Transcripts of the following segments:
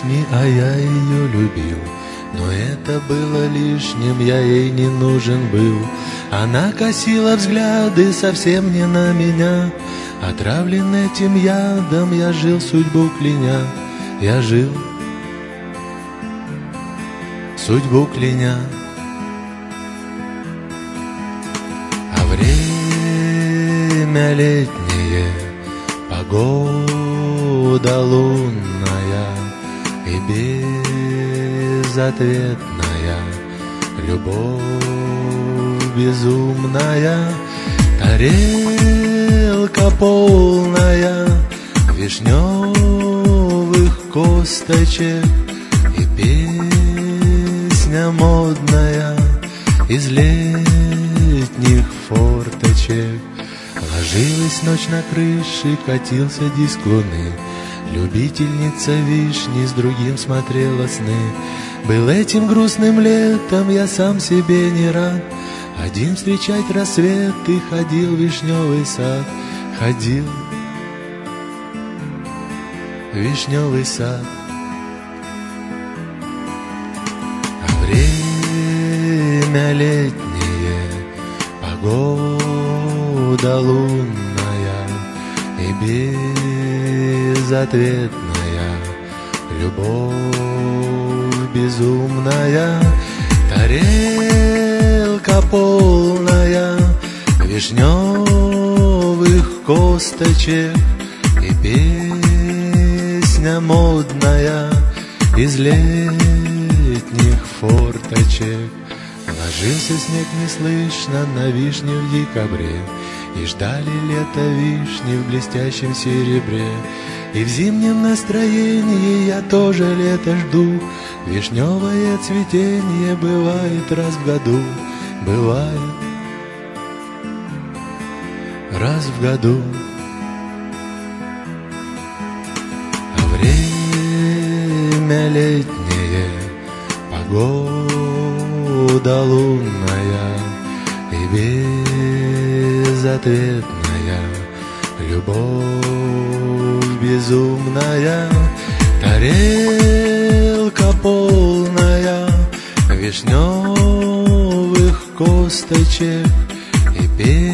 вишни, а я ее любил. Но это было лишним, я ей не нужен был. Она косила взгляды совсем не на меня. Отравлен этим ядом, я жил судьбу кляня. Я жил судьбу кляня. А время летнее, погода лунная и безответная, любовь безумная, тарелка полная вишневых косточек и песня модная из летних форточек. Ложилась ночь на крыше, катился диск луны. Любительница вишни с другим смотрела сны. Был этим грустным летом я сам себе не рад. Один встречать рассвет и ходил в вишневый сад. Ходил в вишневый сад. А время летнее, погода лунная и безответная, любовь безумная, тарелка полная вишневых косточек и песня модная из летних форточек. Ложился снег неслышно на вишни в декабре, и ждали лето вишни в блестящем серебре. И в зимнем настроении я тоже лето жду. Вишневое цветение бывает раз в году. Бывает раз в году. А время летнее, погода лунная и безответная, любовь безумная, тарелка полная вишневых косточек и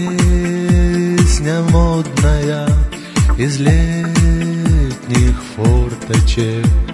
песня модная из летних форточек.